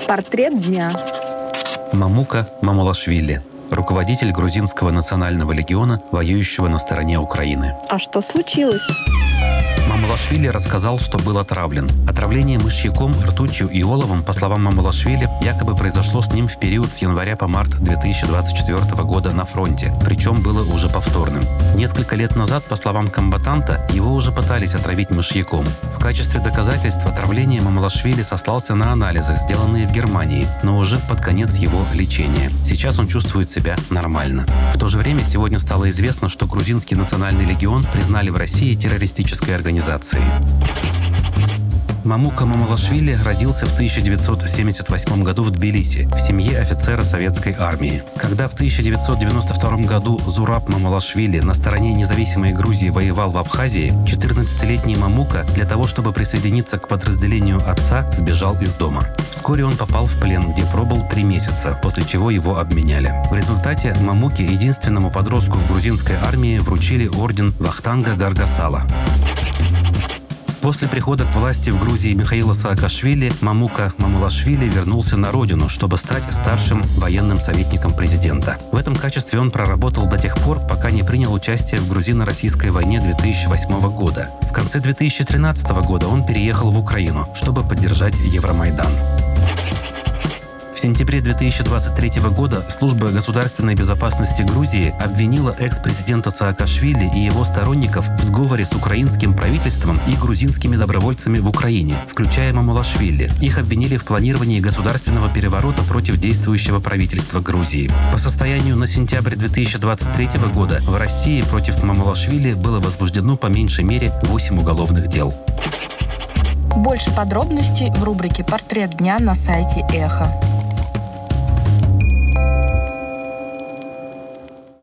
Портрет дня. Мамука Мамулашвили, руководитель Грузинского национального легиона, воюющего на стороне Украины. А что случилось? Мамулашвили рассказал, что был отравлен. Отравление мышьяком, ртутью и оловом, по словам Мамулашвили, якобы произошло с ним в период с января по март 2024 года на фронте, причем было уже повторным. Несколько лет назад, по словам комбатанта, его уже пытались отравить мышьяком. В качестве доказательства отравления Мамулашвили сослался на анализы, сделанные в Германии, но уже под конец его лечения. Сейчас он чувствует себя нормально. В то же время сегодня стало известно, что Грузинский национальный легион признали в России террористической организацией. Мамука Мамулашвили родился в 1978 году в Тбилиси, в семье офицера советской армии. Когда в 1992 году Зураб Мамулашвили на стороне независимой Грузии воевал в Абхазии, 14-летний Мамука для того, чтобы присоединиться к подразделению отца, сбежал из дома. Вскоре он попал в плен, где пробыл 3 месяца, после чего его обменяли. В результате Мамуке, единственному подростку в грузинской армии, вручили орден Вахтанга Гаргасала. После прихода к власти в Грузии Михаила Саакашвили Мамука Мамулашвили вернулся на родину, чтобы стать старшим военным советником президента. В этом качестве он проработал до тех пор, пока не принял участие в грузино-российской войне 2008 года. В конце 2013 года он переехал в Украину, чтобы поддержать Евромайдан. В сентябре 2023 года Служба государственной безопасности Грузии обвинила экс-президента Саакашвили и его сторонников в сговоре с украинским правительством и грузинскими добровольцами в Украине, включая Мамулашвили. Их обвинили в планировании государственного переворота против действующего правительства Грузии. По состоянию на сентябрь 2023 года в России против Мамулашвили было возбуждено по меньшей мере 8 уголовных дел. Больше подробностей в рубрике «Портрет дня» на сайте Эхо.